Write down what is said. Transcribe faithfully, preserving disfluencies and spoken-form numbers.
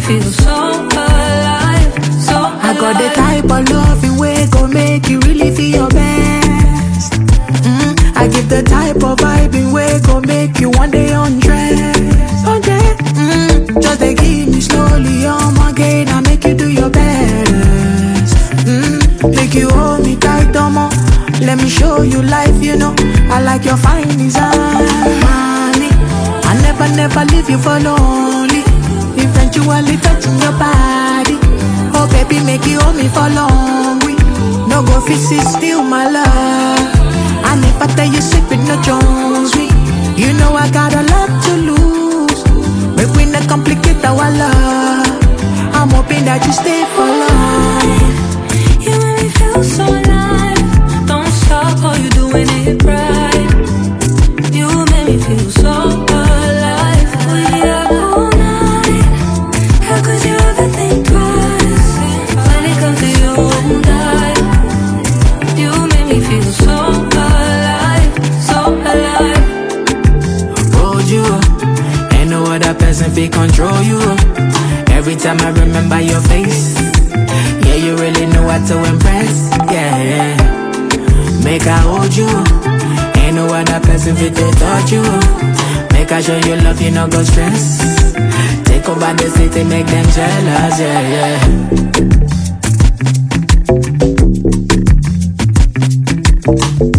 feel so alive, so alive. I got the type of loving way go make you really feel your best. Mm, I give the type of vibing way go make you one day undress. Undress. Mm, just they give me slowly on my gate, I make you do your best. Mm, make you hold me tight, domo. Let me show you life, you know. I like your fine design, mommy. I never, never leave you for lonely. Eventually touching your body. Oh, baby, make you hold me for long. We no go fix it, still my love. And if I tell you secret, no Jones, we. You know I got a lot to lose. Make we not complicate our love. I'm hoping that you stay for long. You make me feel so alive. Don't stop, oh, you doing it right. You make me feel so alive. We up all night. How could you ever think twice? When it comes to you and I, you make me feel so alive, so alive. Hold you, ain't no other person fit control you. Every time I remember your face, yeah, you really know what to impress. Yeah, yeah. Make I hold you, ain't no other person fit to touch you. Make I show you love, you no go stress. Take over the city, make them jealous. Yeah, yeah.